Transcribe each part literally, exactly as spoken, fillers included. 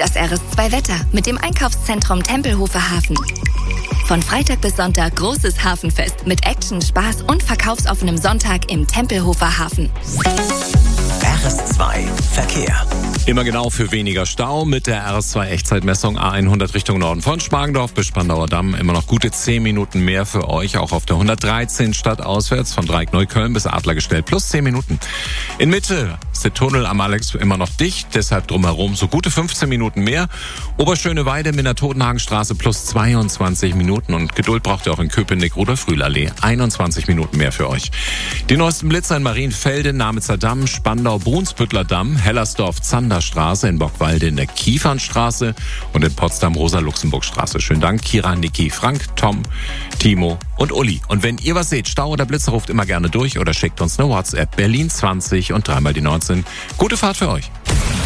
Das R S zwei Wetter mit dem Einkaufszentrum Tempelhofer Hafen. Von Freitag bis Sonntag großes Hafenfest mit Action, Spaß und verkaufsoffenem Sonntag im Tempelhofer Hafen. R S zwei Verkehr. Immer genau für weniger Stau mit der R S zwei Echtzeitmessung A hundert Richtung Norden von Spargendorf bis Spandauer Damm. Immer noch gute zehn Minuten mehr für euch, auch auf der hundertdreizehn stadtauswärts von Dreieck Neukölln bis Adlergestell plus zehn Minuten. In Mitte ist der Tunnel am Alex immer noch dicht, deshalb drumherum so gute fünfzehn Minuten mehr. Oberschöneweide, Minna-Totenhagenstraße plus zweiundzwanzig Minuten und Geduld braucht ihr auch in Köpenick oder Frühlallee. einundzwanzig Minuten mehr für euch. Die neuesten Blitzer in Marienfelde, Namitzer Damm, Spandau, Brunsbüttler Damm, Hellersdorf, Zanderstraße, in Bockwalde in der Kiefernstraße und in Potsdam Rosa-Luxemburg-Straße. Schönen Dank, Kira, Niki, Frank, Tom, Timo und Uli. Und wenn ihr was seht, Stau oder Blitzer, ruft immer gerne durch oder schickt uns eine WhatsApp. Berlin zwanzig und dreimal die neunzehn. Gute Fahrt für euch.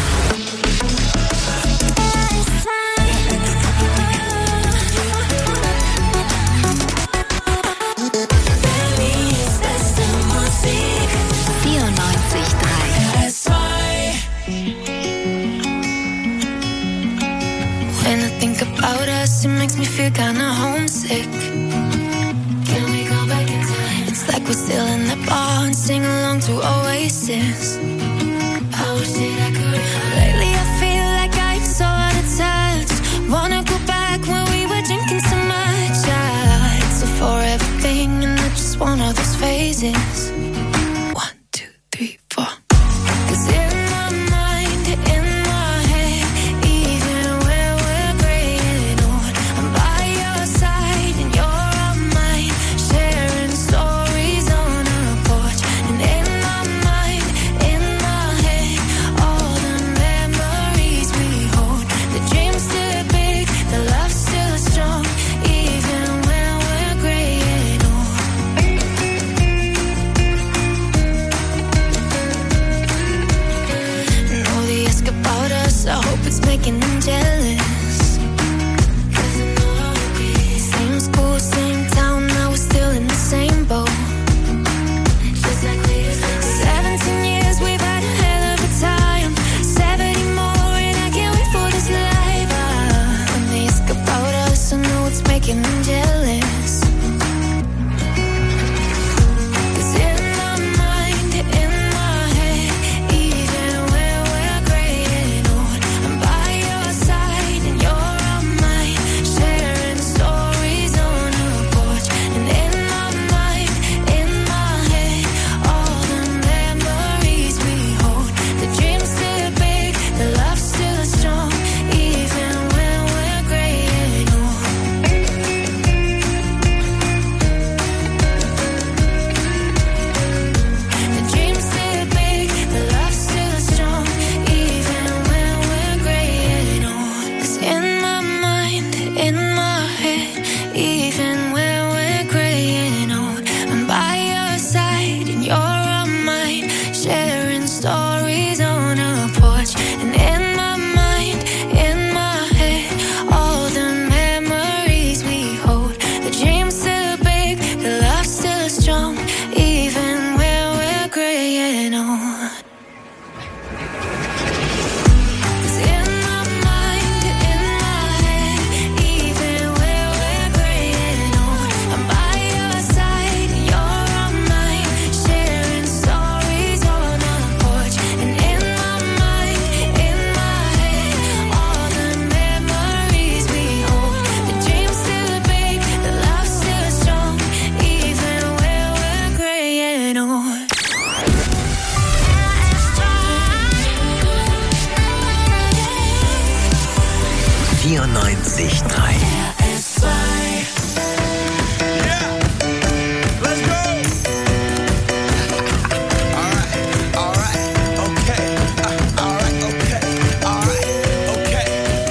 When I think about us, it makes me feel kinda homesick. Can we go back in time? It's like we're still in the bar and sing along to Oasis. I wish that I could. Lately I feel like I'm so out of touch. Wanna go back when we were drinking so much. Yeah, it's a forever thing and I just want all those phases. One, two, three, four. Cause in my mind, in my head, even when we're graying old, I'm by your side and you're on mine, sharing stories on our porch. And in my mind, in my head, all the memories we hold. The dream's still big, the love's still strong, even when we're graying old. And all they ask about us, I hope it's making them jealous. Cause I know I'll be same school, same town, now we're still in the same boat. Just like we used to be. Seventeen years, we've had a hell of a time. Seventy more, and I can't wait for this life. Ah, when they ask about us, I know it's making them jealous. Cause in my mind, in my head, even when we're graying old, I'm by your side and you're on mine, sharing stories on our porch. And in my mind, in my head, all the memories we hold. The dream's still big, the love's still strong, even when we're graying old. The dream's still big, the love's still strong, even when we're graying old. 'Cause in my mind, in my head, even when we're graying old, I'm by your side and you're on mine, sharing stories on our porch. And in my mind, in my head, all the memories we hold. The dream's still big, the love's still strong, even when we're graying old. 'Cause in my mind, in my head, even when we're graying old, I'm by your side and you're on mine, sharing stories on our porch. And in my mind, in my head, all the memories we hold. The dream's still big, the love's still strong, even when we're graying old. vierundneunzig Komma drei. Let's go. All right, all right, okay. Uh, all right, okay, all right, okay.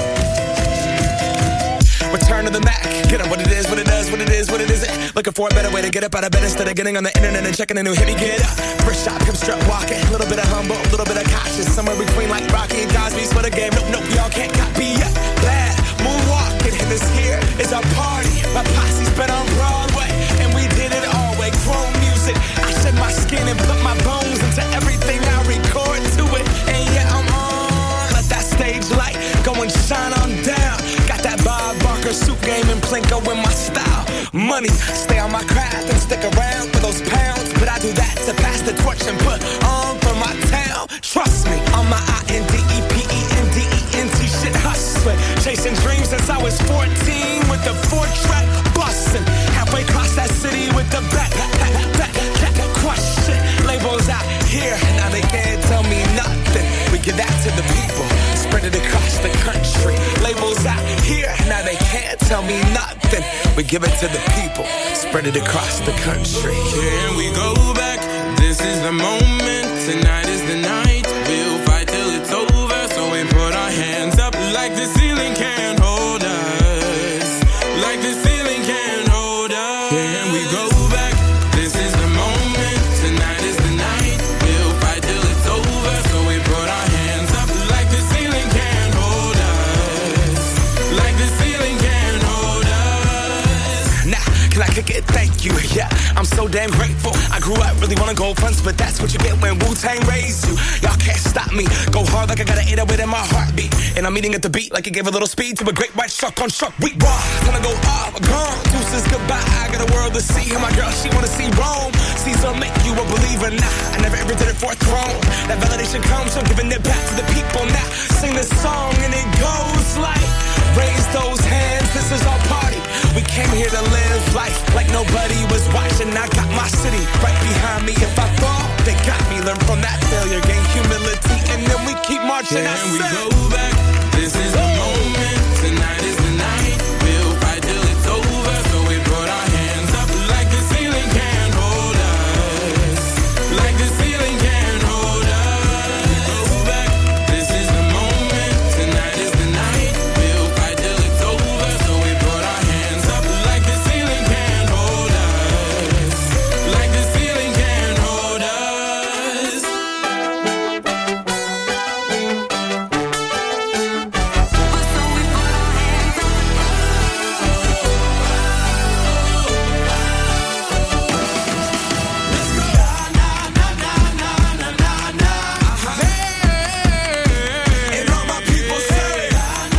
Return to the Mac. Get up what it is, what it does, what it is, what it isn't. Looking for a better way to get up out of bed instead of getting on the internet and checking a new hit. Me get up. First shot, come strut walking. A little bit of humble, a little bit of cautious. Somewhere between like Rocky and Cosby's for the game. Nope, nope, y'all can't copy yet. Bad moonwalking, and this here is our party. My posse's been on Broadway, and we did it all way. Chrome music. I shed my skin and put my bones into everything I record to it. And yeah, I'm on. Let that stage light go and and shine on down. Got that Bob Barker suit game and Plinko in my style. Money, stay on my craft and stick around for those pounds. But I do that to pass the torch and put on for my town. Trust me, on my I N D E P E N D E N T shit hustling. Chasing dreams since I was fourteen with the four-track bustin'. Halfway across that city with the back, back, back, back, back, crush shit. Labels out here, now they can't tell me nothing. We give that to the people, spread it across the country. Labels out here, now they can't tell me nothing. We give it to the people, spread it across the country. Can we go back? This is the moment, tonight is the night. We'll fight till it's over, so we put our hands up like the ceiling can't hold us. Like the ceiling can't hold us. Can we go back? This is the moment, tonight is the night. We'll fight till it's over, so we put our hands up like the ceiling can't hold us. Like the ceiling can't hold us. Nah, can I kick it? Thank you, yeah. I'm so damn grateful. I grew up really wanna go fronts, but that's what you get when Wu-Tang raised you. Y'all can't stop me. Go hard like I got an eight oh eight in my heartbeat. And I'm eating at the beat like it gave a little speed to a great white shark on shark. We raw, time to go off, gone. Deuces goodbye, I got a world to see. And my girl, she wanna see Rome. Caesar make you a believer, nah. I never ever did it for a throne. That validation comes from giving it back to the people now. Sing this song and it goes like, raise those hands, this is our party. We came here to live life like nobody was watching. I got my city right behind me. If I fall, they got me. Learn from that failure, gain humility, and then we keep marching. Can we go back? This is the moment. Tonight is the night. We'll fight till it's over. So we put our hands up like the ceiling can't hold us. Like the ceiling can't hold us. Go back. This is the moment. Tonight is the night. We'll fight till it's over. So we put our hands up like the ceiling can't hold us. Like the ceiling can't hold us. And all my people say,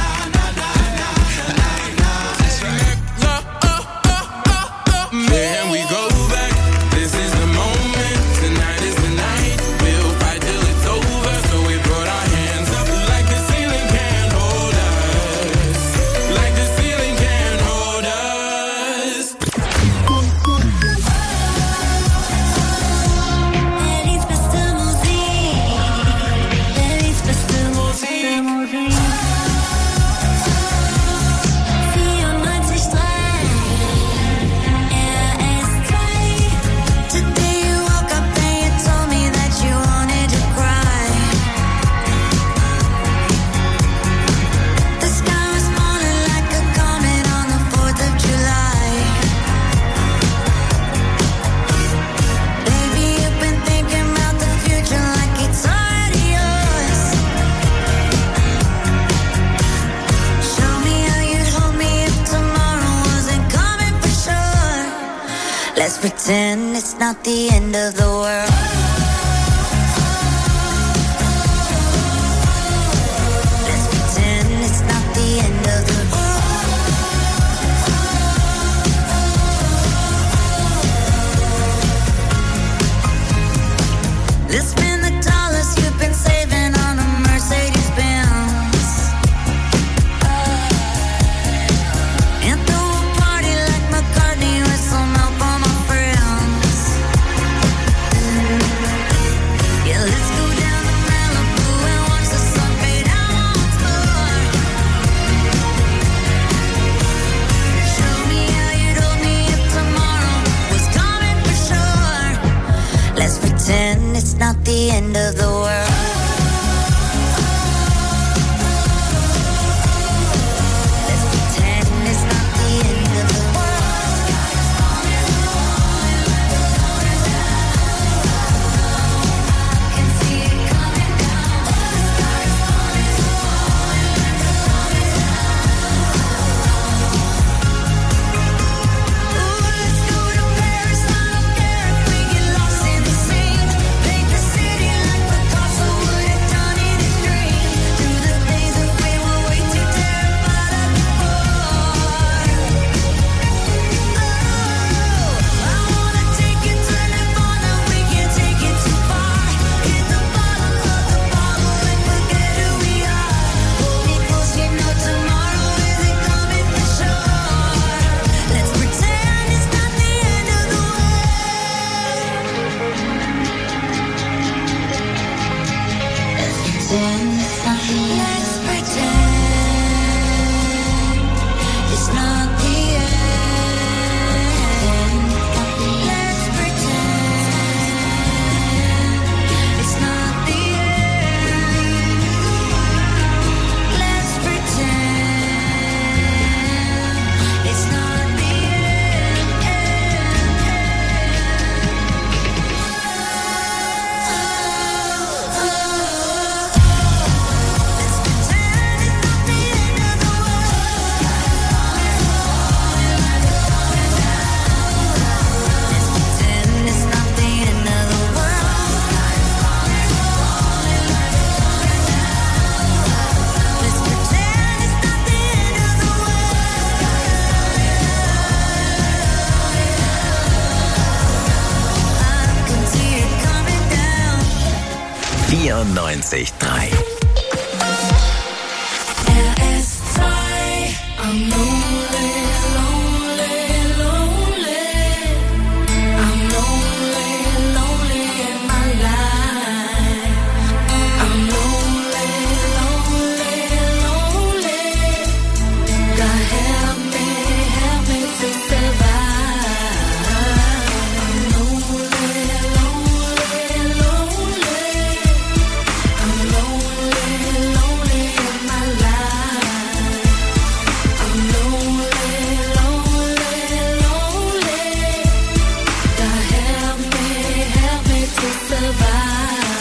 Can we go back? This is the moment. Tonight is the night. We'll fight till it's over. So we put our hands up like the ceiling can't hold us. Like the ceiling can't hold us. Feliz beste Musik, feliz beste Musik. vierundneunzig Komma drei R S zwei. Today you woke up and you told me that you wanted to cry. The sky was falling like a comet on the fourth of July. Baby, you've been thinking about the future like it's already yours. Show me how you'd hold me if tomorrow wasn't coming for sure. Let's pretend it's not the end of the world. Let's pretend it's not the end of the world. Let's spend the dollars you've been saving on a Mercedes Benz. And throw a party like McCartney with some help on my friends. vierundneunzig Komma drei. R S zwei. I'm lonely, lonely, lonely. I'm lonely, lonely in my life. I'm lonely, lonely, lonely. God help me, help me to survive. I'm lonely, lonely, lonely. I'm lonely, lonely in my life. I'm lonely, lonely, lonely. God help me, help me to survive.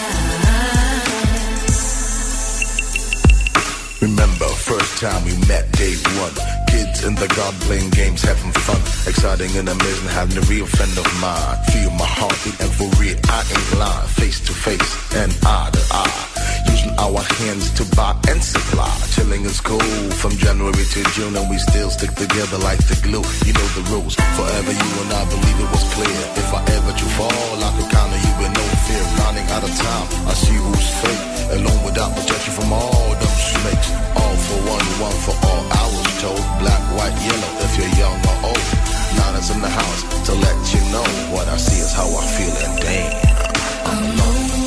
Remember, first time we met, day one. Kids in the garden playing games, having fun. Exciting and amazing, having a real friend of mine. Feel my heartbeat and for real, I ain't lying. Face to face and eye to eye. Using our hands to buy and supply. Chilling is cool from January to June, and we still stick together like the glue. You know the rules. Forever you and I believe it was clear. If I ever to fall, I could count on you with no fear. Running out of time, I see who's fake. Alone without protection from all them snakes. All for one, one for all. I was told black, white, yellow. If you're young or old, Nana's in the house to let you know what I see is how I feel, and damn, I'm lonely.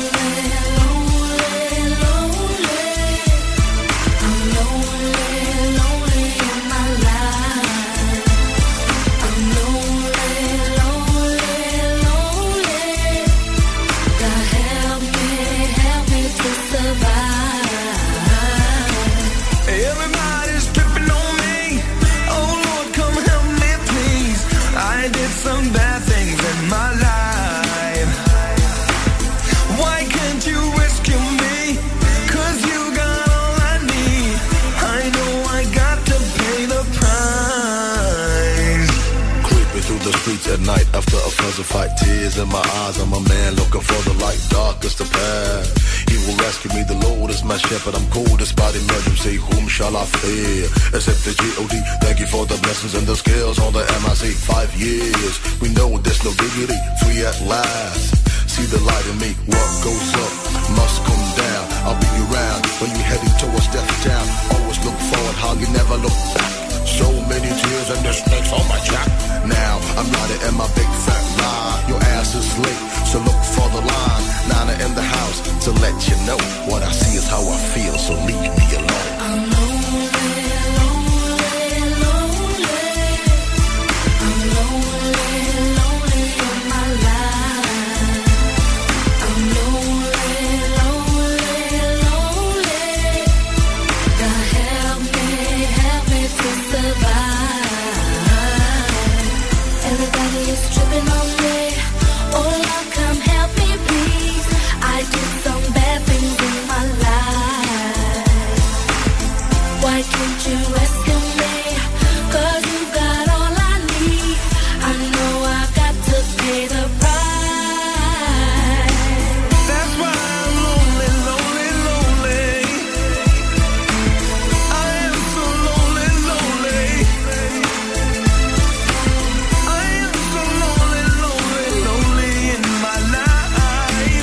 Everybody's tripping on me. Oh Lord, come help me, please. I did some bad things in my life. Why can't you rescue me? Cause you got all I need. I know I got to pay the price. Creeping through the streets at night after a pleasant fight. Tears in my eyes, I'm a man looking for the light. Dark is the path. He will rescue me, the Lord is my shepherd. I'm cold despite emergency. Whom shall I fear? Except the G O D. Thank you for the blessings and the skills on the M I C. Five years, we know there's no dignity. Free at last. See the light in me. What goes up must come down. I'll be around when you're heading towards death town. Always look forward, how you never look back. So many tears and the snakes on my jack. Now I'm riding in my big fat ride. Your ass is late, so look for the line. Nana in the house to let you know what I see is how I feel. So leave me alone. I'm lonely, lonely, lonely. I'm lonely, lonely in my life. I'm lonely, lonely, lonely. God help me, help me to survive. Everybody is tripping on me. Oh Lord, come help me, please. I did some bad things in my life. Why can't you rescue me? Cause you got all I need. I know I got to pay the price. That's why I'm lonely, lonely, lonely. I am so lonely, lonely. I am so lonely, lonely, lonely in my life.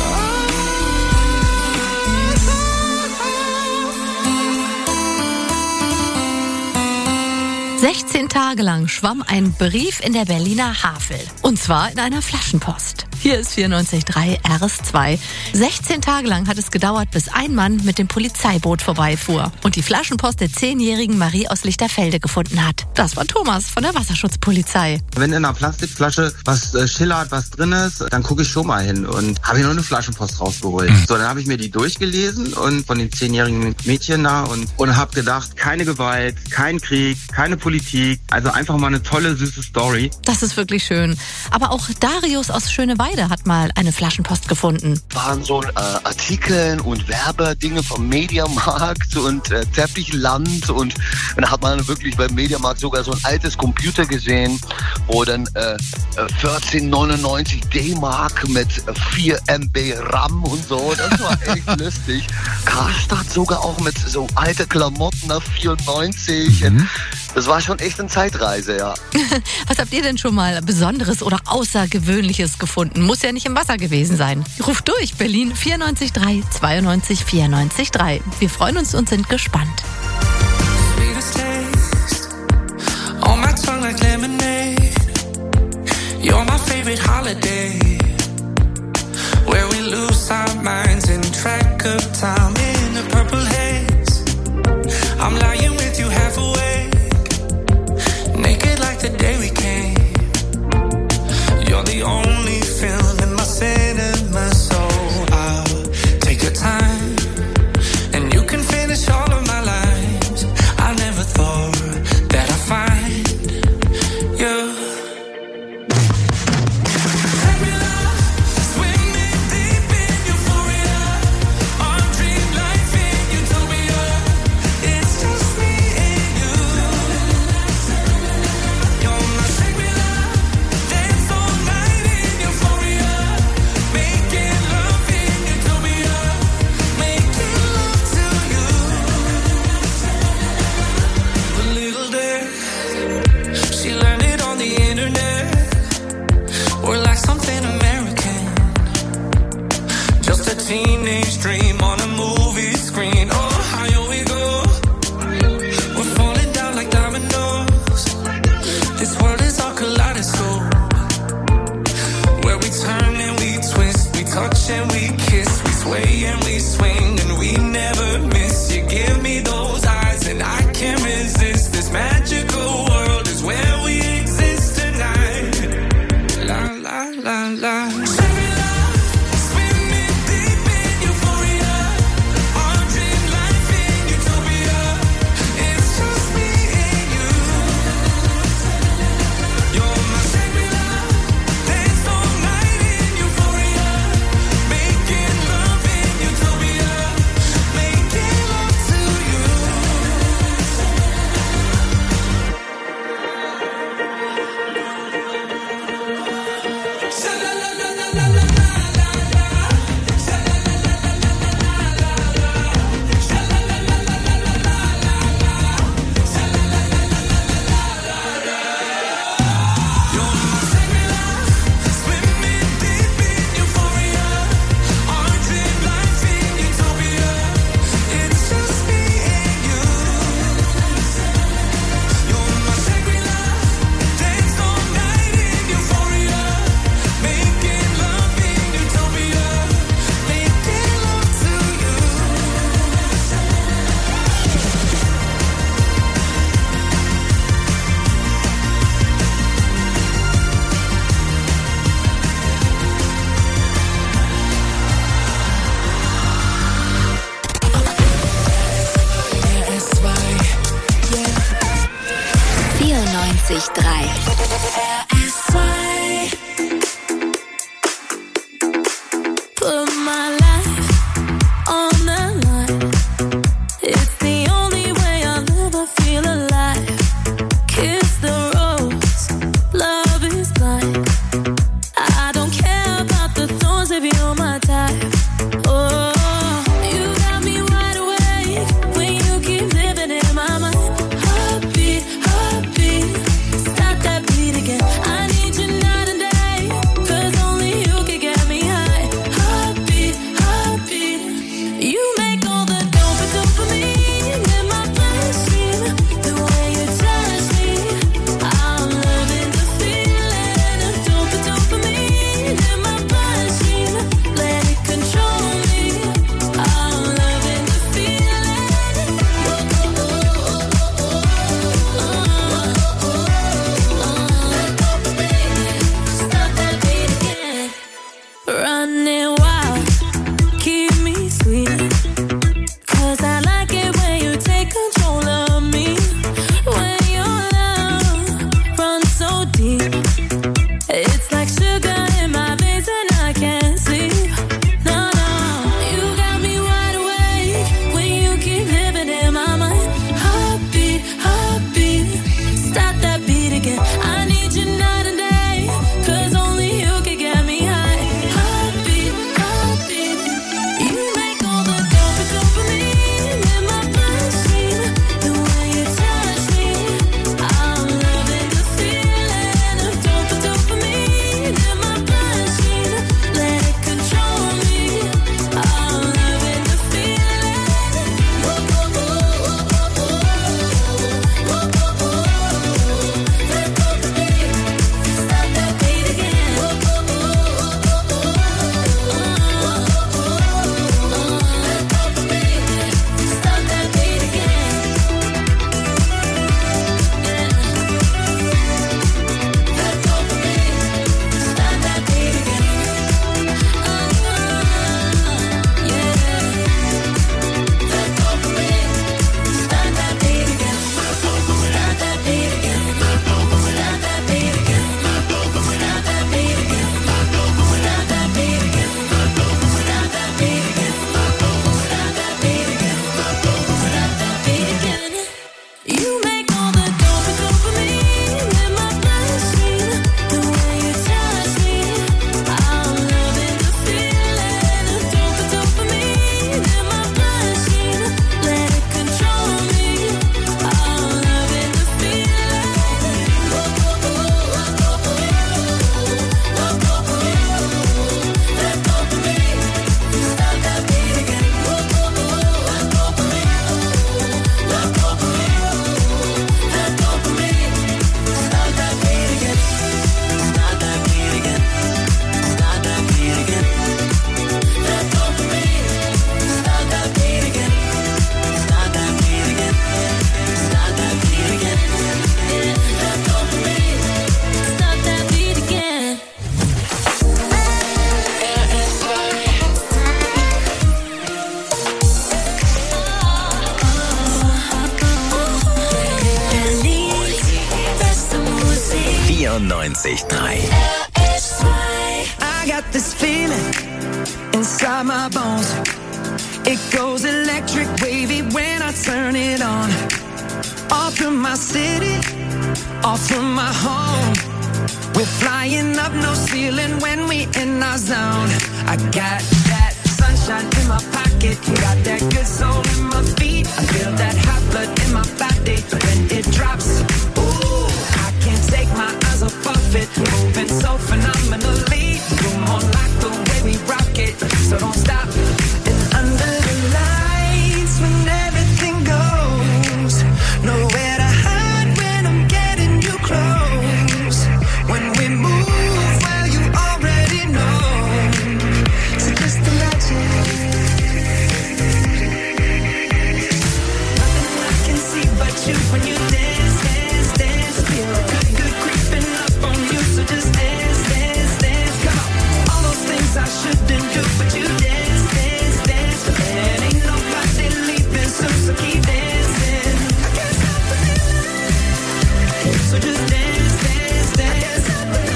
sechzehn Tage lang schwamm ein Brief in der Berliner Havel. Und zwar in einer Flaschenpost. Hier ist vierundneunzig Komma drei R S zwei. sechzehn Tage lang hat es gedauert, bis ein Mann mit dem Polizeiboot vorbeifuhr und die Flaschenpost der zehnjährigen Marie aus Lichterfelde gefunden hat. Das war Thomas von der Wasserschutzpolizei. Wenn in einer Plastikflasche was äh, schillert, was drin ist, dann gucke ich schon mal hin und habe hier noch eine Flaschenpost rausgeholt. Mhm. So, dann habe ich mir die durchgelesen und von den zehnjährigen Mädchen da und, und habe gedacht, keine Gewalt, kein Krieg, keine Politik, also einfach mal eine tolle, süße Story. Das ist wirklich schön. Aber auch Darius aus Schöneweide hat mal eine Flaschenpost gefunden. Waren so äh, Artikeln und Werbedinge vom Mediamarkt und äh, Teppichland und, und dann hat man wirklich beim Mediamarkt sogar so ein altes Computer gesehen, wo dann äh, vierzehn neunundneunzig D-Mark mit vier Megabyte RAM und so, das war echt lustig. Karstadt sogar auch mit so alte Klamotten auf vierundneunzig. Mhm. Das war schon echt eine Zeitreise, ja. Was habt ihr denn schon mal Besonderes oder Außergewöhnliches gefunden? Muss ja nicht im Wasser gewesen sein. Ruft durch, Berlin vierundneunzig drei zweiundneunzig vierundneunzig drei. Wir freuen uns und sind gespannt. On my tongue like lemonade. You're my favorite holiday, where we lose our minds in track of time in a purple haze. I'm lying with you half awake, naked like the day we came. You're the only film in my cinema, so I'll take your time, and you can finish all of my lines. I never thought that I'd find you. Teenage dream on a movie screen. Oh, higher we go. We're falling down like dominoes. This world is our kaleidoscope, where we turn and we twist, we touch and we kiss, we sway and we swing, and we never miss. You give me those eyes and I can't resist. This magical world is where we exist tonight. La la la la. drei. Put my life on the line. It's the only way I'll ever feel alive. Kiss the rose, love is blind. I don't care about the thorns if you're my type. Oh, you got me wide awake when you keep living in my mind. Heartbeat, heartbeat, stop that beat again. I need you now. neunundneunzig Komma drei. I got this feeling inside my bones. It goes electric wavy when I turn it on. Off from my city, off from my home. We're flying up, no ceiling when we in our zone. I got that sunshine in my pocket, got that good soul in my feet. I feel that hot blood in my body when it drops. Ooh, I can't take my eyes off of it, moving so phenomenally. You're more like the way we rock it, so don't stop. And under the lights when everything goes, nowhere to hide when I'm getting you close. When we move, well, you already know. So just imagine. Nothing I can see but you when you dance, dance, dance. Feel good, good creeping up on you. So just dance, dance, dance. Come on. All those things I shouldn't do, but you dance, dance, dance. And ain't nobody leaving soon, so keep dancing. I can't stop the feeling. So just dance, dance, dance.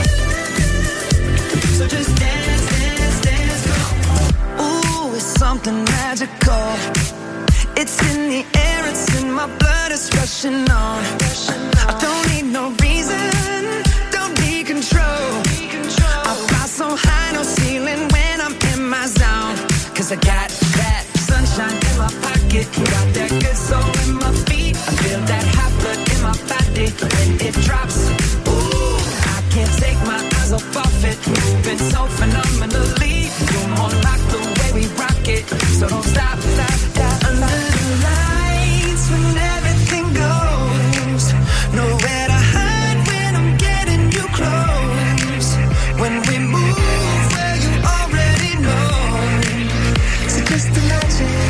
So just dance, dance, dance. Ooh, it's something magical. It's in the air, it's in my blood, it's rushing on. I don't need no reason, don't need control. I fly so high, no ceiling when I'm in my zone. Cause I got that sunshine in my pocket, got that good soul in my feet. I feel that hot blood in my body when it drops. Ooh, I can't take my eyes off of it, moving so phenomenally. You're more like the way we rock it, so don't stop, stop, stop. Under the lights when everything goes, nowhere to hide when I'm getting you close. When we move, well, you already know. So just imagine.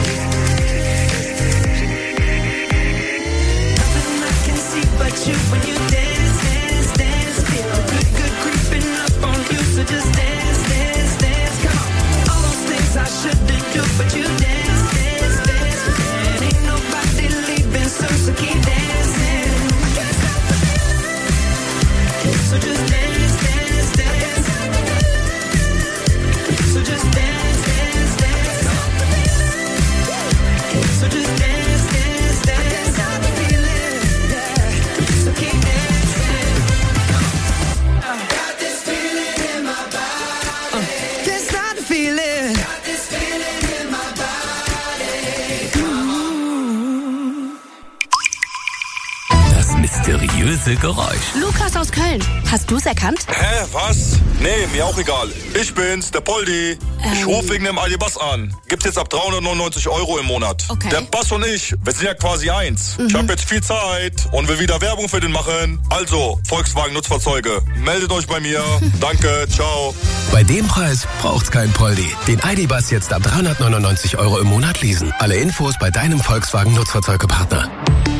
Nothing I can see but you when you dance, dance, dance. Feel good, good creeping up on you. So just dance, dance, dance. Come on. All those things I shouldn't do, but you dance, dance, dance. And ain't nobody leaving soon, so keep dancing. I can't stop the feeling. So just dance, dance, dance. So just dance, dance, dance. So just dance, dance, dance. I can't stop the feeling. Yeah. So keep dancing. Uh, got this feeling in my body. Uh, can't stop the feeling. Got this feeling in my body. Ooh. Das mysteriöse Geräusch. Lukas aus Köln. Hast du's erkannt? Hä, was? Nee, mir auch egal. Ich bin's, der Poldi. Ich ruf wegen dem Aldi-Bass an. Gibt's jetzt ab dreihundertneunundneunzig Euro im Monat. Okay. Der Bass und ich, wir sind ja quasi eins. Mhm. Ich hab jetzt viel Zeit und will wieder Werbung für den machen. Also, Volkswagen Nutzfahrzeuge, meldet euch bei mir. Danke, ciao. Bei dem Preis braucht's kein Poldi. Den Aldi-Bass jetzt ab dreihundertneunundneunzig Euro im Monat leasen. Alle Infos bei deinem Volkswagen Nutzfahrzeugepartner.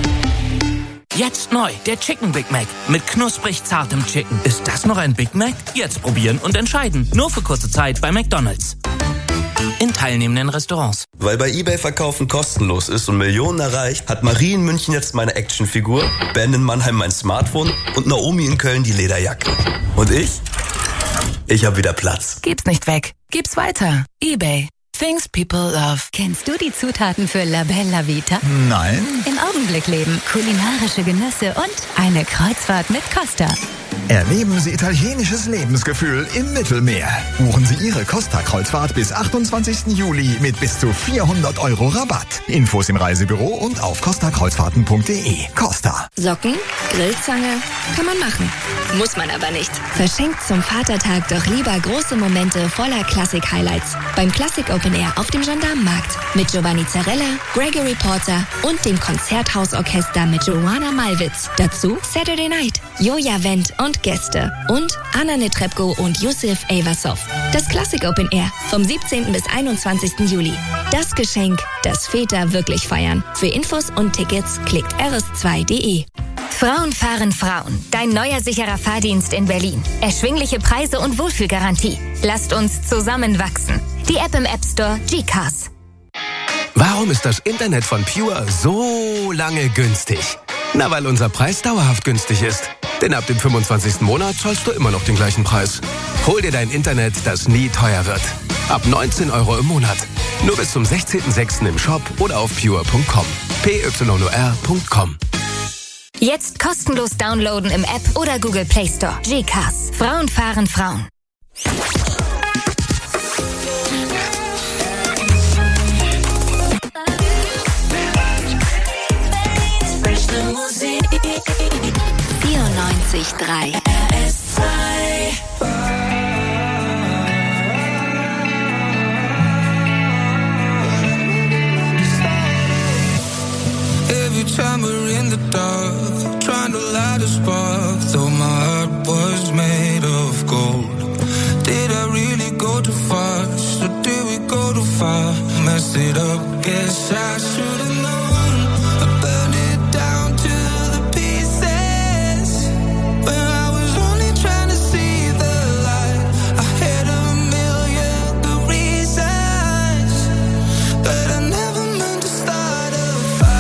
Jetzt neu, der Chicken Big Mac mit knusprig zartem Chicken. Ist das noch ein Big Mac? Jetzt probieren und entscheiden. Nur für kurze Zeit bei McDonald's. In teilnehmenden Restaurants. Weil bei eBay Verkaufen kostenlos ist und Millionen erreicht, hat Marie in München jetzt meine Actionfigur, Ben in Mannheim mein Smartphone und Naomi in Köln die Lederjacke. Und ich? Ich hab wieder Platz. Gib's nicht weg. Gib's weiter. eBay. Things people love. Kennst du die Zutaten für La Bella Vita? Nein. Im Augenblick leben, kulinarische Genüsse und eine Kreuzfahrt mit Costa. Erleben Sie italienisches Lebensgefühl im Mittelmeer. Buchen Sie Ihre Costa-Kreuzfahrt bis achtundzwanzigsten Juli mit bis zu vierhundert Euro Rabatt. Infos im Reisebüro und auf costa kreuzfahrten punkt de. Costa. Socken, Grillzange, kann man machen. Muss man aber nicht. Verschenkt zum Vatertag doch lieber große Momente voller Klassik-Highlights. Beim Classic Open Air auf dem Gendarmenmarkt. Mit Giovanni Zarella, Gregory Porter und dem Konzerthausorchester mit Joanna Malwitz. Dazu Saturday Night, Joja Wendt und Gäste. Und Anna Netrebko und Yusuf Avasov. Das Classic Open Air vom siebzehnten bis einundzwanzigsten Juli. Das Geschenk, das Väter wirklich feiern. Für Infos und Tickets klickt r s zwei punkt de. Frauen fahren Frauen. Dein neuer sicherer Fahrdienst in Berlin. Erschwingliche Preise und Wohlfühlgarantie. Lasst uns zusammen wachsen. Die App im App Store G-Cars. Warum ist das Internet von Pure so lange günstig? Na, weil unser Preis dauerhaft günstig ist. Denn ab dem fünfundzwanzigsten Monat zahlst du immer noch den gleichen Preis. Hol dir dein Internet, das nie teuer wird. Ab neunzehn Euro im Monat. Nur bis zum sechzehnten sechsten im Shop oder auf pure punkt com. P Y O R punkt com. Jetzt kostenlos downloaden im App oder Google Play Store. G-Cars. Frauen fahren Frauen. vierundneunzig Komma drei R S zwei. Every time we're in the dark, trying to light a spark, though my heart was made of gold. Did I really go too fast, or did we go too far? Messed it up, guess I should've known. I burned it down to the pieces, when I was only trying to see the light. I had a million good reasons, but I never meant to start a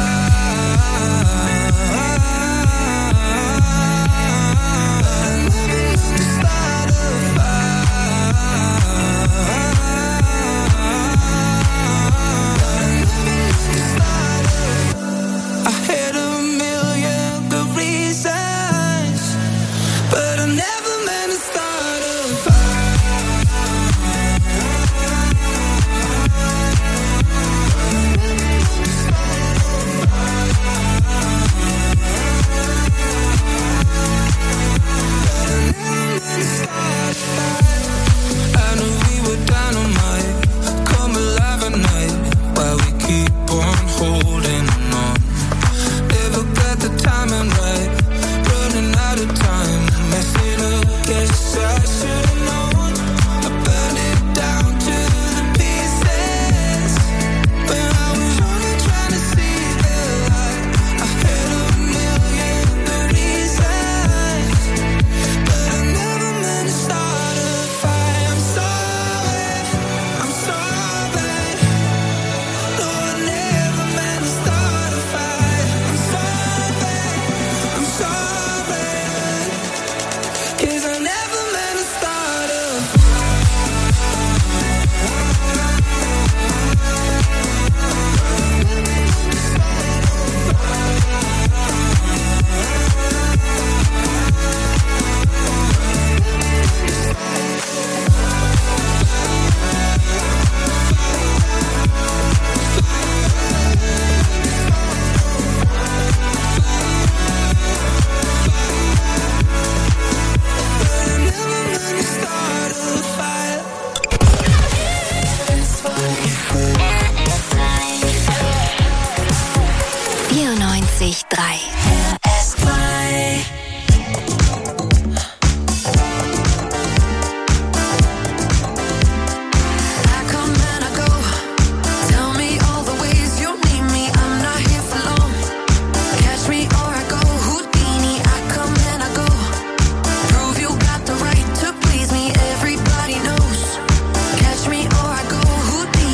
vierundneunzig Komma drei R S zwei.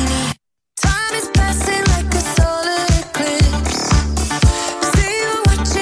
Time is passing like a solar eclipse. See you watching.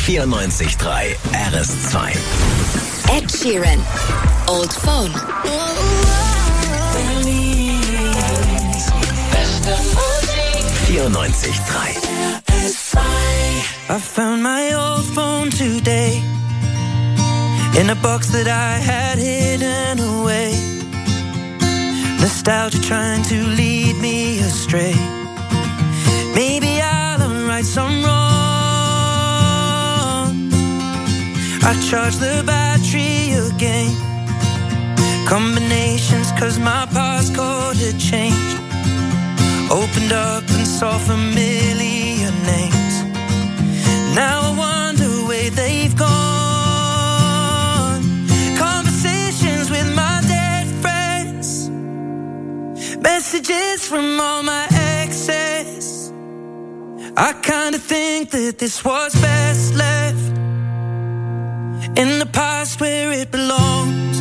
vierundneunzig Komma drei R S zwei. Ed Sheeran, Old Phone. vierundneunzig Komma drei. I found my old phone today in a box that I had hidden away. Nostalgia trying to lead me astray. Maybe I'll right some wrong. I charged the battery again. Combinations cause my passcode had changed. Opened up and saw familiar names. Now I wonder where they've gone. Conversations with my dead friends. Messages from all my exes. I kinda think that this was best left in the past where it belongs.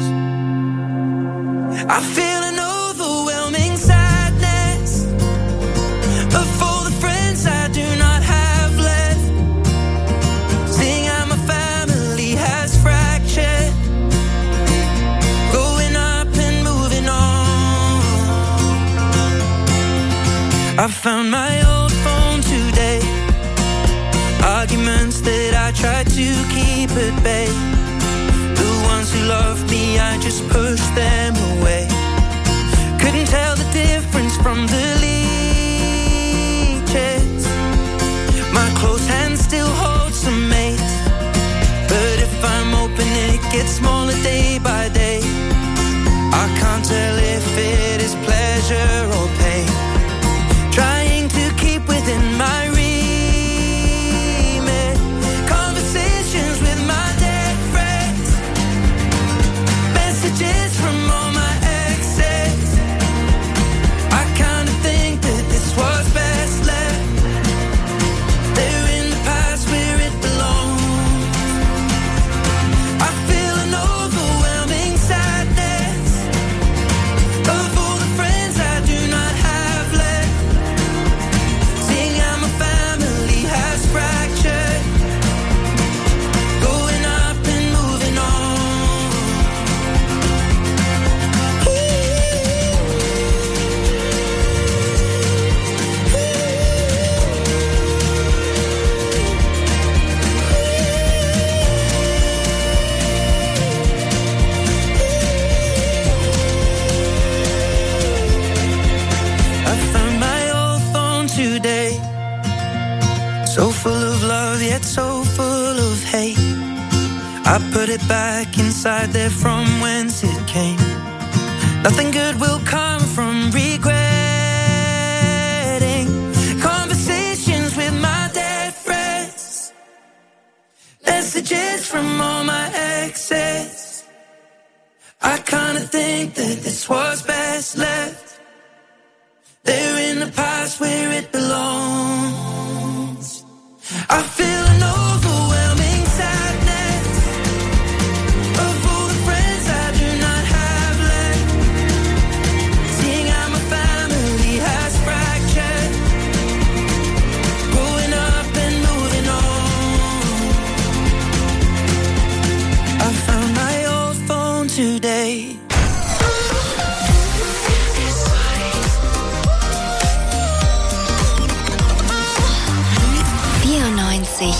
I feel an overwhelming sadness of all the friends I do not have left. Seeing how my family has fractured, growing up and moving on. I found my old phone today. Arguments that I tried to keep at bay. The ones who loved me, I just pushed them away. Couldn't tell the difference from the leeches. My close hand still holds some mates, but if I'm open it gets smaller day by day. I can't tell if it is pleasure or pain. Trying to keep within my reach. Messages from all my exes. I kinda think that this was best left. They're in the past where it belongs. I feel an overwhelming sadness of all the friends I do not have left. Seeing how my family has fractured, going up and moving on. Today, so full of love yet so full of hate. I put it back inside there from whence it came. Nothing good will come from regretting conversations with my dead friends. Messages from all my exes. I kinda think that this was best left. They're in the past where it belongs. I feel an overwhelming sadness of all the friends I do not have left. Seeing how my family has fractured, growing up and moving on. I found my old phone today. vierundneunzig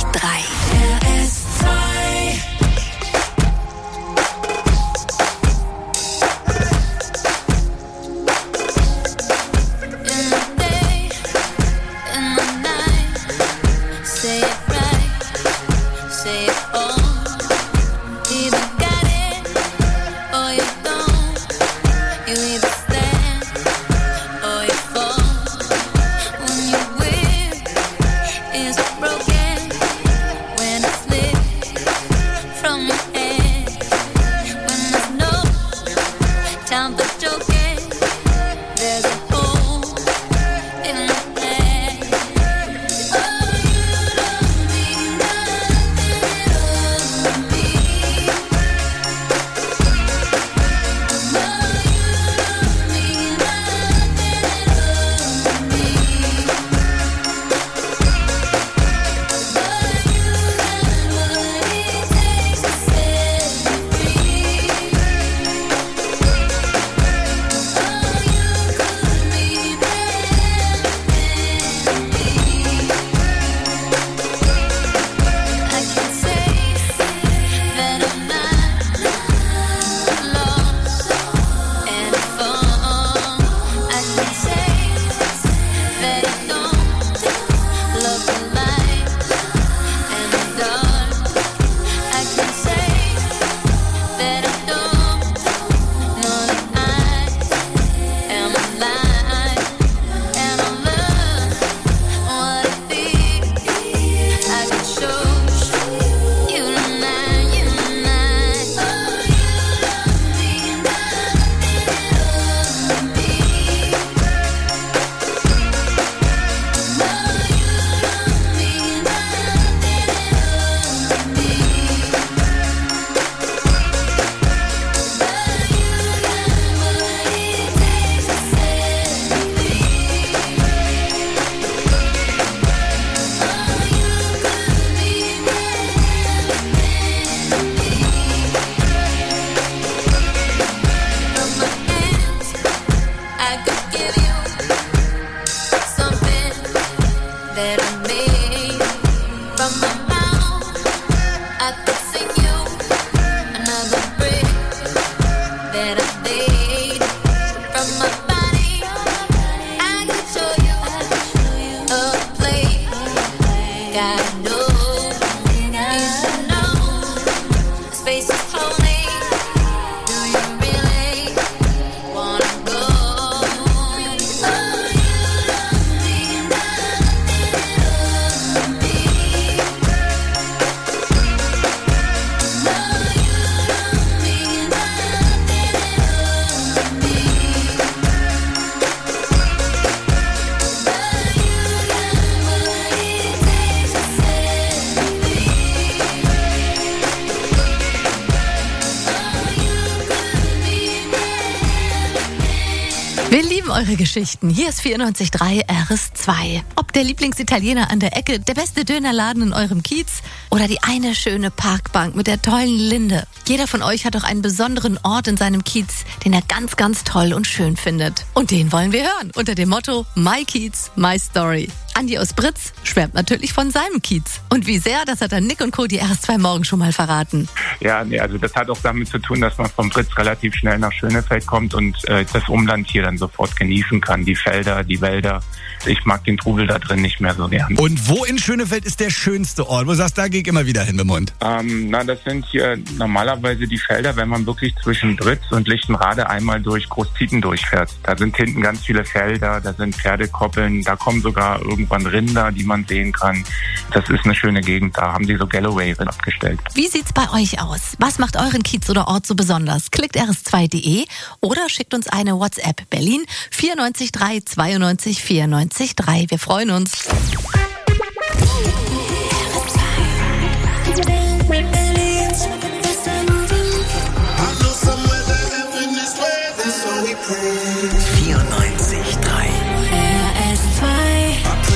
Wir lieben eure Geschichten. Hier ist vierundneunzig Komma drei R S zwei. Ob der Lieblingsitaliener an der Ecke, der beste Dönerladen in eurem Kiez oder die eine schöne Parkbank mit der tollen Linde. Jeder von euch hat doch einen besonderen Ort in seinem Kiez, den er ganz, ganz toll und schön findet. Und den wollen wir hören unter dem Motto My Kiez, My Story. Andi aus Britz schwärmt natürlich von seinem Kiez. Und wie sehr, das hat dann Nick und Co. die R S zwei Morgen schon mal verraten. Ja, nee, also das hat auch damit zu tun, dass man vom Britz relativ schnell nach Schönefeld kommt und äh, das Umland hier dann sofort genießen kann. Die Felder, die Wälder. Ich mag den Trubel da drin nicht mehr so gern. Und wo in Schönefeld ist der schönste Ort? Wo sagst du, da gehe ich immer wieder hin mit dem Hund? Ähm, na, das sind hier normalerweise die Felder, wenn man wirklich zwischen Britz und Lichtenrade einmal durch Großzieten durchfährt. Da sind hinten ganz viele Felder, da sind Pferdekoppeln, da kommen sogar irgendwann Rinder, die man sehen kann. Das ist eine schöne Gegend, da haben sie so Galloway abgestellt. Wie sieht's bei euch aus? Was macht euren Kiez oder Ort so besonders? Klickt r s zwei punkt de oder schickt uns eine WhatsApp Berlin vier neun drei zweiundneunzig vierundneunzig drei. Wir freuen uns. vierundneunzig Komma drei R S zwei.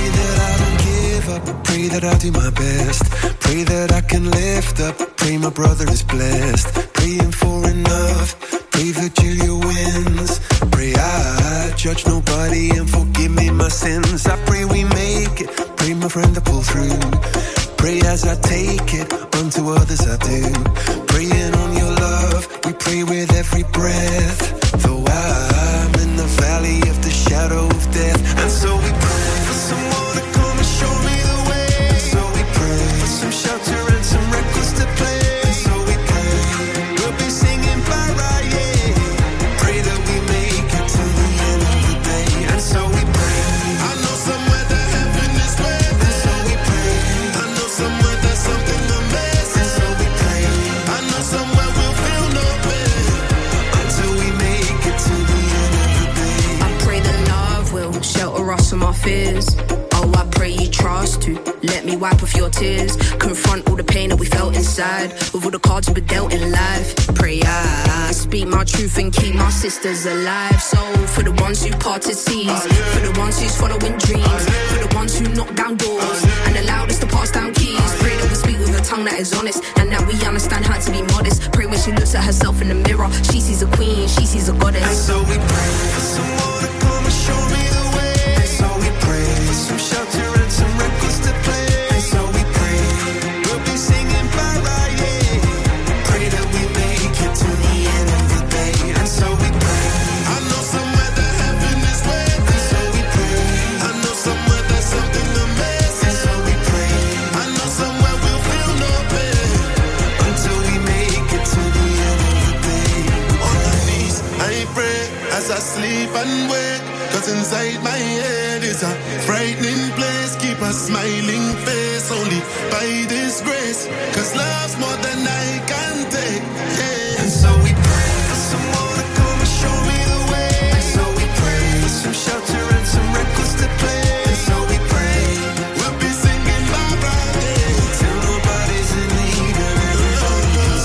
Pray that I do my best. Pray that I can lift up. Pray my brother is blessed. Praying for enough. Pray Virgilia wins. Pray I judge nobody and forgive me my sins. I pray we make it. Pray my friend to pull through. Pray as I take it. Unto others I do. Praying on your love. We pray with every breath. Though I'm in the valley of the shadow of death. And so we pray for someone to come and show me the way. And so we pray for some shelter and some records to play. And so we pray we'll be singing bye-bye, yeah. Pray that we make it to the end of the day. And so we pray. I know somewhere that heaven is waiting. And so we pray. I know somewhere there's something amazing. And so we pray. I know somewhere we'll feel no pain until we make it to the end of the day. I pray that love will shelter us from our fears. Oh, I pray you trust to let me wipe off your tears. Confront all the pain that we felt inside with all the cards we were dealt in life. Pray I speak my truth and keep my sisters alive. So for the ones who parted seas, for the ones who's following dreams, for the ones who knock down doors and allowed us to pass down keys. Pray that we speak with a tongue that is honest and that we understand how to be modest. Pray when she looks at herself in the mirror, she sees a queen, she sees a goddess. And so we pray for someone to come and show me the way. And so we pray for some shelter and some records to play. And so we pray we'll be singing bye-bye, yeah. Pray that we make it to the end of the day. And so we pray. I know somewhere that heaven is waiting. And so we pray. I know somewhere there's something amazing. And so we pray. I know somewhere we'll feel no pain until we make it to the end of the day. On my knees, I pray as I sleep and wake. Cause inside my head is a frightening place. Keep a smiling face only by this grace. Cause love's more than I can take, yeah. And so we pray for someone to come and show me the way. And so we pray for some shelter and some records to play. And so we pray we'll be singing bye-bye, yeah. Till nobody's in need and everybody's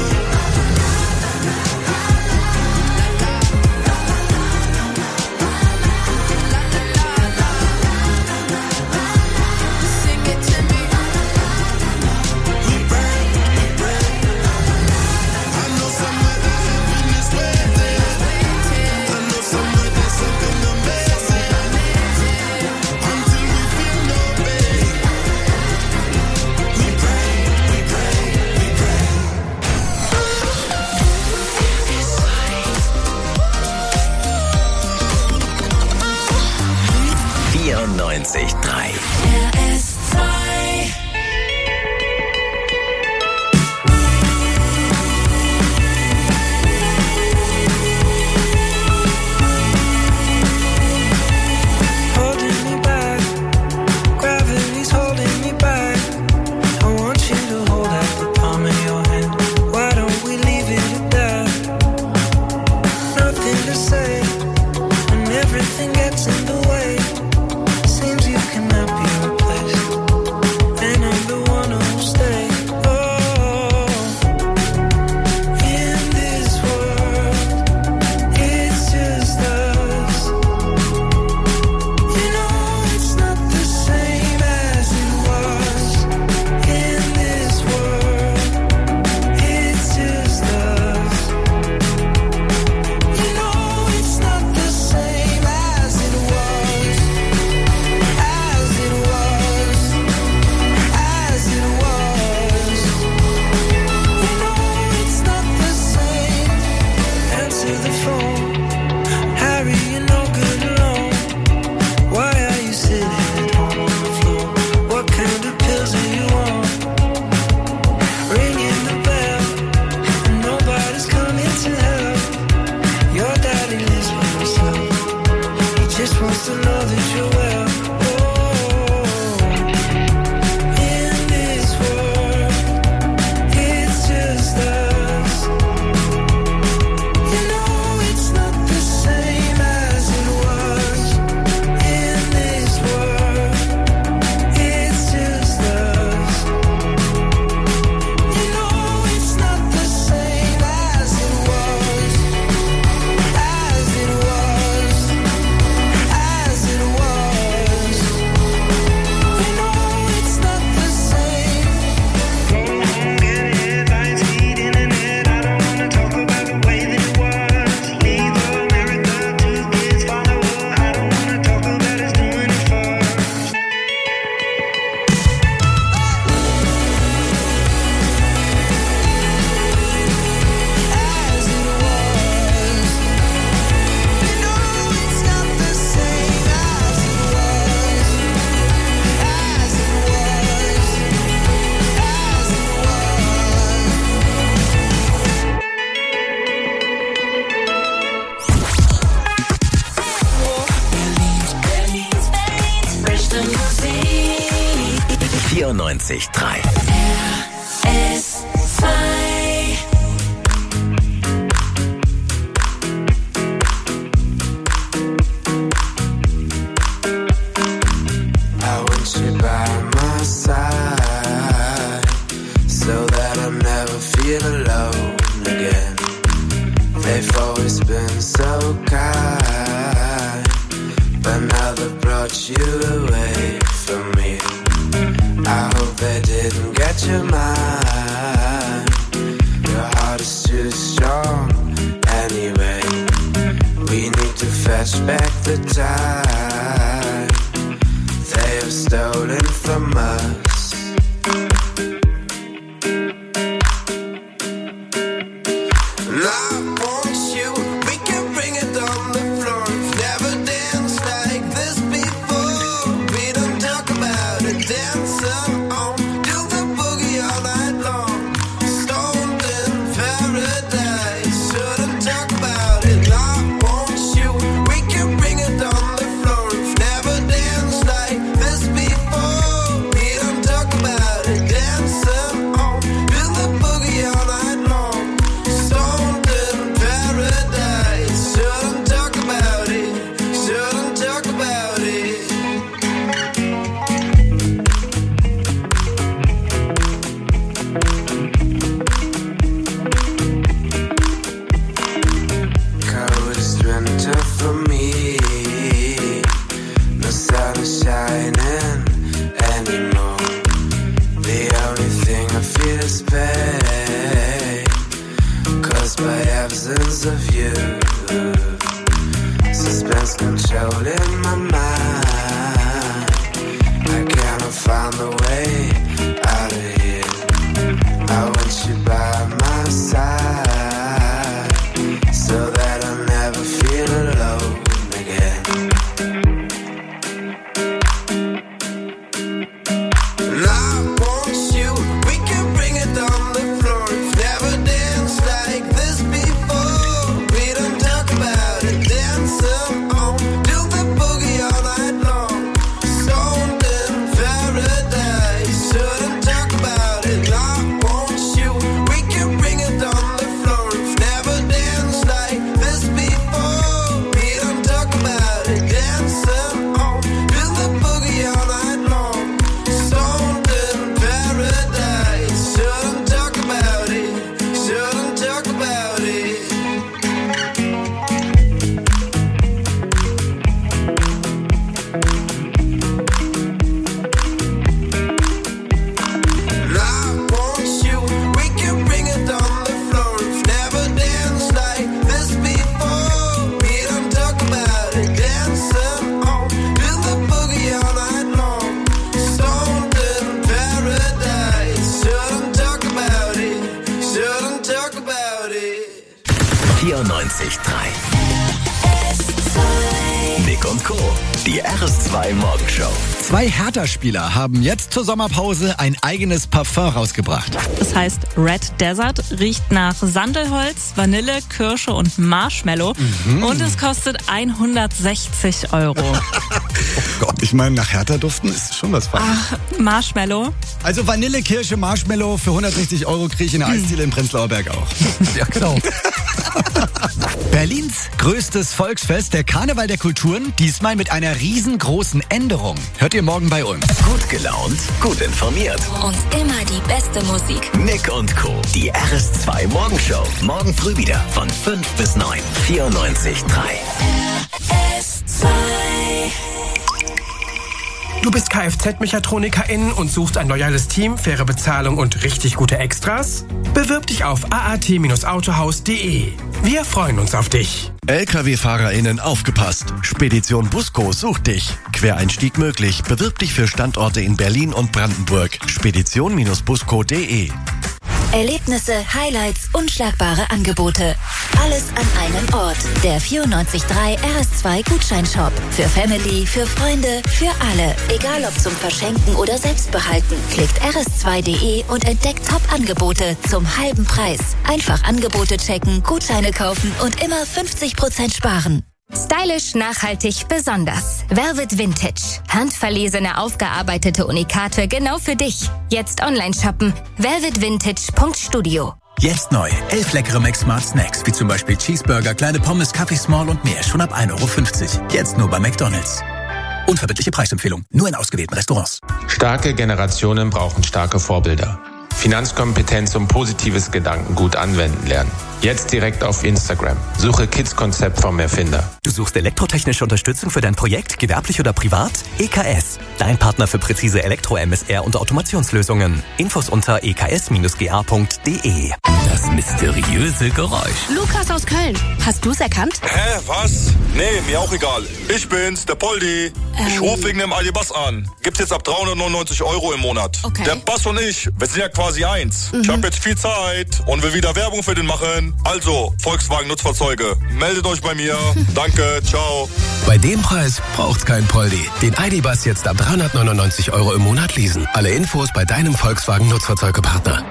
sing it to me. We pray, we pray. I know somewhere that heaven is waiting. I know somewhere there's something amazing until we feel no pain. We pray, we pray, we pray. vierundneunzig Komma drei R S zwei. Holding me back, gravity's holding me back. I want you to hold out the palm of your hand. Why don't we leave it at that? Nothing to say, and everything gets in the way. Seems you cannot be replaced. vierundneunzig Komma drei. R S zwei. So that I'll never feel alone again. They've always been so kind, but now they've brought you away from me. I hope they didn't get your mind. Your heart is too strong anyway. We need to fetch back the time they have stolen from us. vierundneunzig Komma drei. Nick und Co. Die R S zwei Morgenshow. Zwei Hertha-Spieler haben jetzt zur Sommerpause ein eigenes Parfum rausgebracht. Das heißt Red Desert, riecht nach Sandelholz, Vanille, Kirsche und Marshmallow. Mhm. Und es kostet hundertsechzig Euro. Oh Gott, ich meine, nach Hertha duften ist schon was Feines. Ach, Marshmallow. Also Vanille, Kirsche, Marshmallow für hundertsechzig Euro kriege ich in der Eisdiele in Prenzlauer Berg auch. Ja, genau. Berlins größtes Volksfest, der Karneval der Kulturen, diesmal mit einer riesengroßen Änderung. Hört ihr morgen bei uns. Gut gelaunt, gut informiert. Und immer die beste Musik. Nick und Co. Die R S zwei Morgenshow. Morgen früh wieder von fünf bis neun. vierundneunzig Komma drei. R S zwei. Du bist Kfz-Mechatronikerin und suchst ein loyales Team, faire Bezahlung und richtig gute Extras? Bewirb dich auf a a t autohaus punkt de. Wir freuen uns auf dich. L K W-FahrerInnen aufgepasst. Spedition Busco sucht dich. Quereinstieg möglich. Bewirb dich für Standorte in Berlin und Brandenburg. Spedition Busco punkt de. Erlebnisse, Highlights, unschlagbare Angebote. Alles an einem Ort. Der vierundneunzig Komma drei R S zwei Gutscheinshop. Für Family, für Freunde, für alle. Egal ob zum Verschenken oder Selbstbehalten. Klickt r s zwei punkt de und entdeckt Top-Angebote zum halben Preis. Einfach Angebote checken, Gutscheine kaufen und immer fünfzig Prozent sparen. Stylisch, nachhaltig, besonders. Velvet Vintage. Handverlesene, aufgearbeitete Unikate genau für dich. Jetzt online shoppen. velvet vintage punkt studio. Jetzt neu. Elf leckere McSmart Snacks, wie zum Beispiel Cheeseburger, kleine Pommes, Kaffee Small und mehr. Schon ab ein Euro fünfzig. Jetzt nur bei McDonald's. Unverbindliche Preisempfehlung. Nur in ausgewählten Restaurants. Starke Generationen brauchen starke Vorbilder. Finanzkompetenz und positives Gedankengut anwenden lernen. Jetzt direkt auf Instagram. Suche Kids-Konzept vom Erfinder. Du suchst elektrotechnische Unterstützung für dein Projekt, gewerblich oder privat? E K S, dein Partner für präzise Elektro-M S R und Automationslösungen. Infos unter e k s Bindestrich g a punkt d e. Das mysteriöse Geräusch. Lukas aus Köln. Hast du's erkannt? Hä, was? Nee, mir auch egal. Ich bin's, der Poldi. Ähm. Ich rufe wegen dem Aldi-Bass an. Gibt's jetzt ab dreihundertneunundneunzig Euro im Monat. Okay. Der Bass und ich, wir sind ja quasi eins. Mhm. Ich habe jetzt viel Zeit und will wieder Werbung für den machen. Also, Volkswagen Nutzfahrzeuge, meldet euch bei mir. Danke, ciao. Bei dem Preis braucht's kein Poldi. Den Aldi-Bass jetzt ab dreihundertneunundneunzig Euro im Monat leasen. Alle Infos bei deinem Volkswagen Nutzfahrzeugepartner.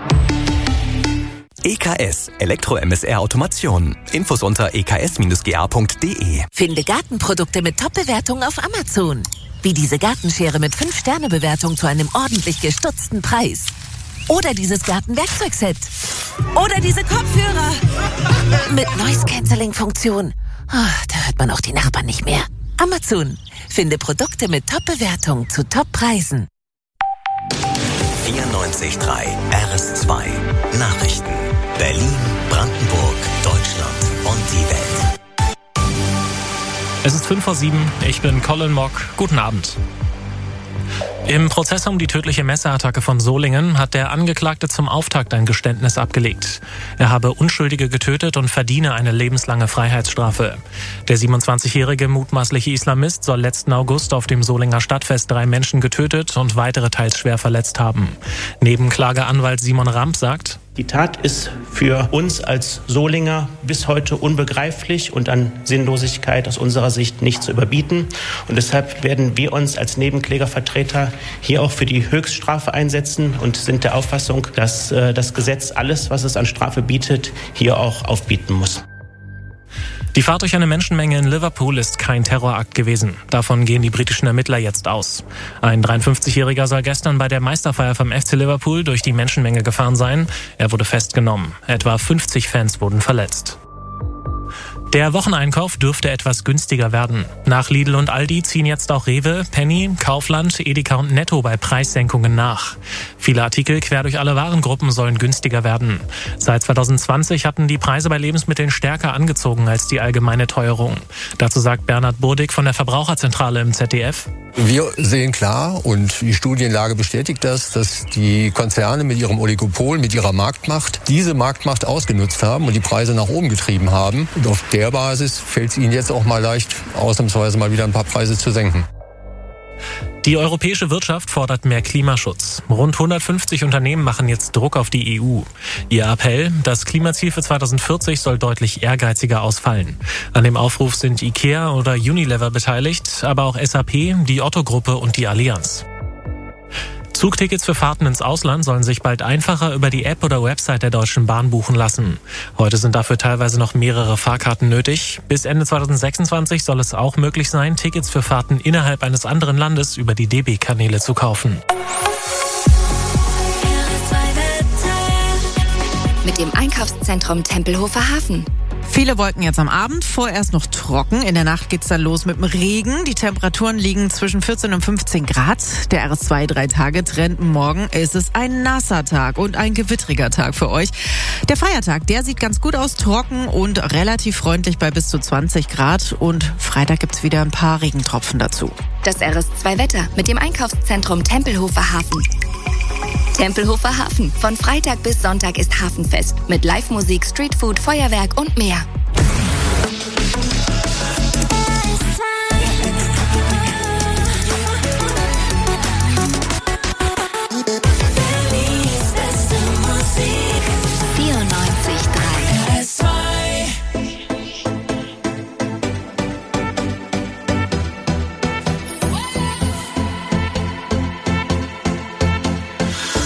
E K S, Elektro-M S R Automation. Infos unter e k s Bindestrich g a punkt d e. Finde Gartenprodukte mit Top-Bewertungen auf Amazon. Wie diese Gartenschere mit fünf Sterne Bewertung zu einem ordentlich gestutzten Preis. Oder dieses Gartenwerkzeugset. Oder diese Kopfhörer. Mit Noise-Canceling-Funktion. Oh, da hört man auch die Nachbarn nicht mehr. Amazon. Finde Produkte mit Top-Bewertung zu Top-Preisen. vierundneunzig Komma drei R S zwei Nachrichten. Berlin, Brandenburg, Deutschland und die Welt. Es ist fünf vor sieben. Ich bin Colin Mock. Guten Abend. Im Prozess um die tödliche Messerattacke von Solingen hat der Angeklagte zum Auftakt ein Geständnis abgelegt. Er habe Unschuldige getötet und verdiene eine lebenslange Freiheitsstrafe. Der siebenundzwanzigjährige mutmaßliche Islamist soll letzten August auf dem Solinger Stadtfest drei Menschen getötet und weitere teils schwer verletzt haben. Nebenklageanwalt Simon Ramp sagt: Die Tat ist für uns als Solinger bis heute unbegreiflich und an Sinnlosigkeit aus unserer Sicht nicht zu überbieten. Und deshalb werden wir uns als Nebenklägervertreter hier auch für die Höchststrafe einsetzen und sind der Auffassung, dass äh, das Gesetz alles, was es an Strafe bietet, hier auch aufbieten muss. Die Fahrt durch eine Menschenmenge in Liverpool ist kein Terrorakt gewesen. Davon gehen die britischen Ermittler jetzt aus. Ein dreiundfünfzigjähriger soll gestern bei der Meisterfeier vom F C Liverpool durch die Menschenmenge gefahren sein. Er wurde festgenommen. Etwa fünfzig Fans wurden verletzt. Der Wocheneinkauf dürfte etwas günstiger werden. Nach Lidl und Aldi ziehen jetzt auch Rewe, Penny, Kaufland, Edeka und Netto bei Preissenkungen nach. Viele Artikel quer durch alle Warengruppen sollen günstiger werden. Seit zweitausendzwanzig hatten die Preise bei Lebensmitteln stärker angezogen als die allgemeine Teuerung. Dazu sagt Bernhard Burdig von der Verbraucherzentrale im Z D F: Wir sehen klar, und die Studienlage bestätigt das, dass die Konzerne mit ihrem Oligopol, mit ihrer Marktmacht, diese Marktmacht ausgenutzt haben und die Preise nach oben getrieben haben. Und auf der Basis fällt es ihnen jetzt auch mal leicht, ausnahmsweise mal wieder ein paar Preise zu senken. Die europäische Wirtschaft fordert mehr Klimaschutz. Rund hundertfünfzig Unternehmen machen jetzt Druck auf die E U. Ihr Appell: Das Klimaziel für zweitausendvierzig soll deutlich ehrgeiziger ausfallen. An dem Aufruf sind IKEA oder Unilever beteiligt, aber auch S A P, die Otto-Gruppe und die Allianz. Zugtickets für Fahrten ins Ausland sollen sich bald einfacher über die App oder Website der Deutschen Bahn buchen lassen. Heute sind dafür teilweise noch mehrere Fahrkarten nötig. Bis Ende zweitausendsechsundzwanzig soll es auch möglich sein, Tickets für Fahrten innerhalb eines anderen Landes über die D B-Kanäle zu kaufen. Mit dem Einkaufszentrum Tempelhofer Hafen. Viele Wolken jetzt am Abend, vorerst noch trocken. In der Nacht geht's dann los mit dem Regen. Die Temperaturen liegen zwischen vierzehn und fünfzehn Grad. Der R S zwei drei Tage Trend. Morgen ist es ein nasser Tag und ein gewittriger Tag für euch. Der Feiertag, der sieht ganz gut aus, trocken und relativ freundlich bei bis zu zwanzig Grad. Und Freitag gibt's wieder ein paar Regentropfen dazu. Das R S zwei Wetter mit dem Einkaufszentrum Tempelhofer Hafen. Tempelhofer Hafen. Von Freitag bis Sonntag ist Hafenfest. Mit Live-Musik, Streetfood, Feuerwerk und mehr. vierundneunzig Komma drei R S zwei.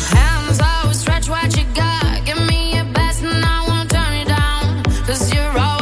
What you got, give me your best and I won't turn it down, 'cause you're all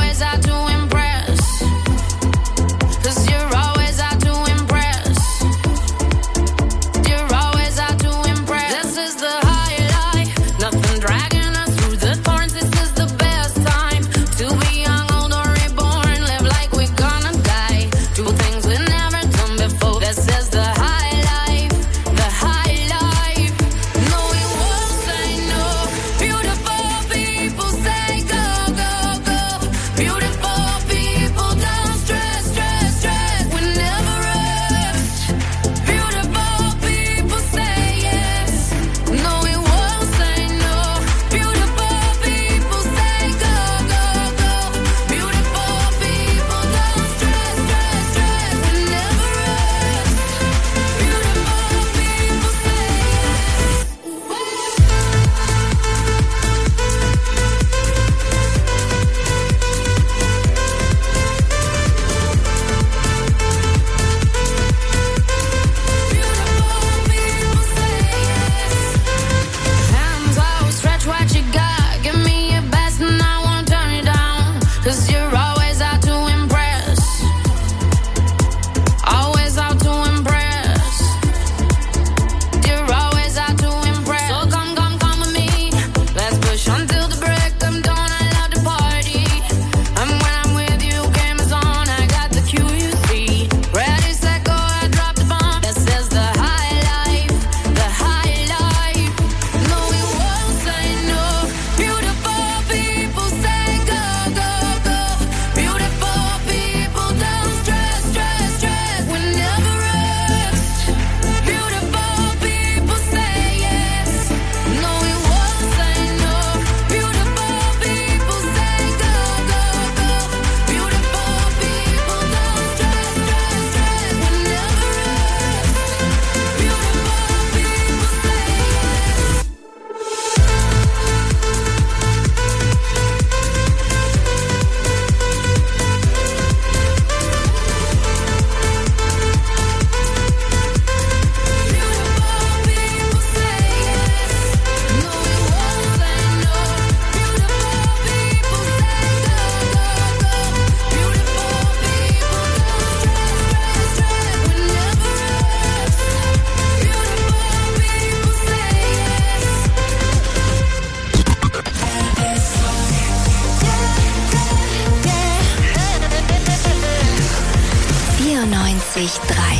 vierundneunzig Komma drei.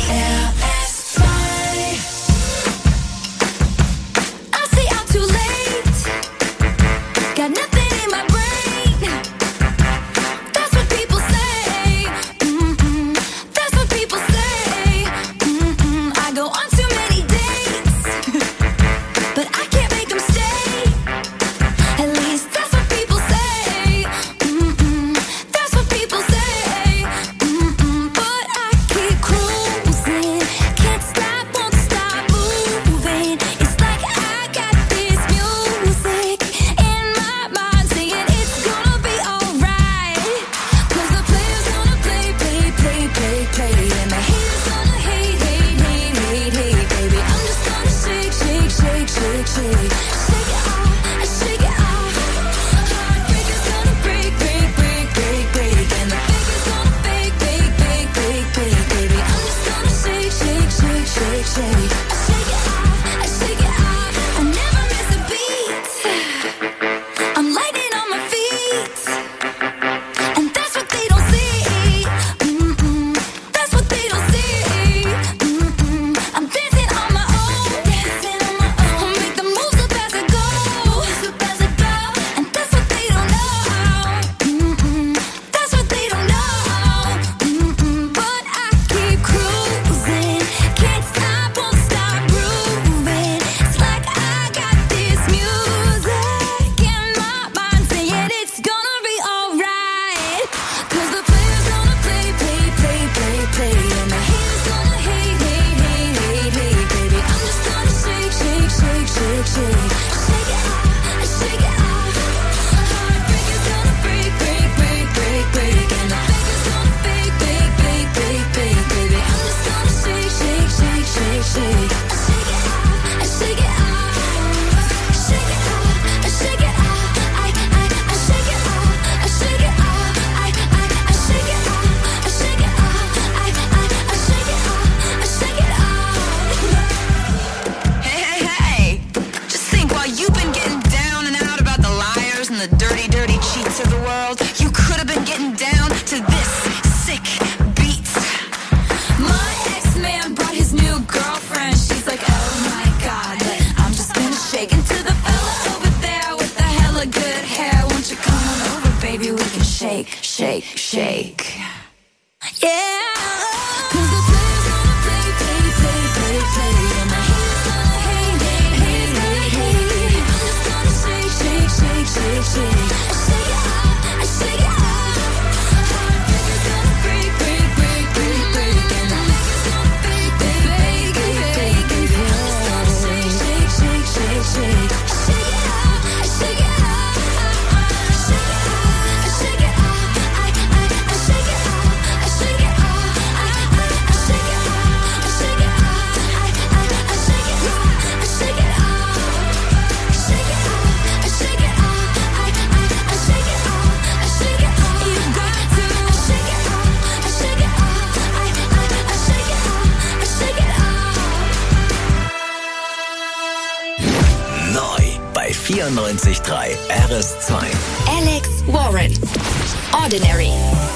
vierundneunzig Komma drei R S zwei. Alex Warren. Ordinary.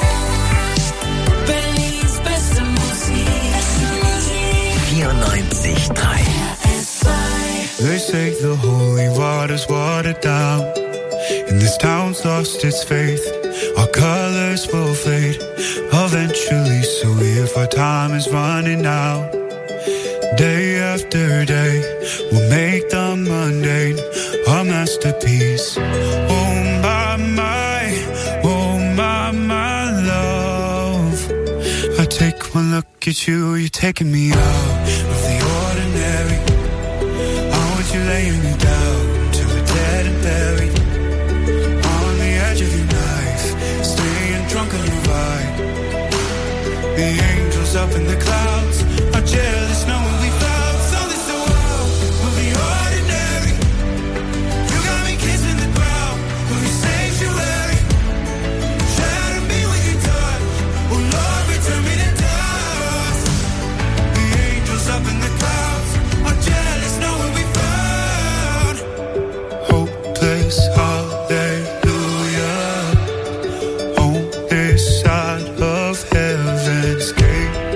Berlins beste Musik. vierundneunzig Komma drei. They say the holy water's watered down, and this town's lost its faith. Our colors will fade eventually, so if our time is running out, day after day, we'll make the mundane a masterpiece. Oh my, my, oh my, my love. I take one look at you, you're taking me out of the ordinary. I want you laying me down till we're dead and buried, on the edge of your knife, staying drunk on your vibe. The angels up in the clouds are jealous knowing we found something so wild. We'll be ordinary. You got me kissing the ground. We'll be sanctuary. Shatter me with your touch. Oh Lord, return me to dust. The angels up in the clouds are jealous knowing we found hopeless hallelujah on this side of heaven's gate.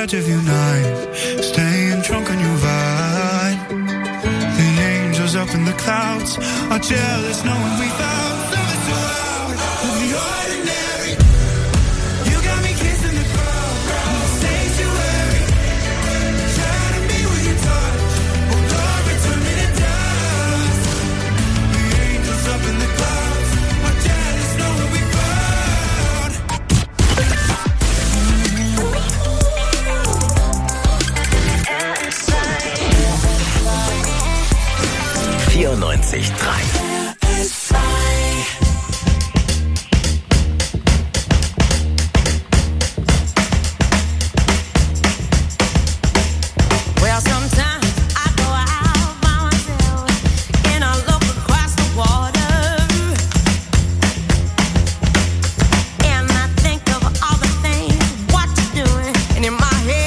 edge of your knife, staying drunk on your vine. The angels up in the clouds are jealous knowing we found something so out of the ordinary. You got me kissing the ground in the sanctuary, shining me with your touch. Oh Lord, return me to dust. The angels up in the clouds are jealous knowing we found. vierundneunzig Komma drei. In my head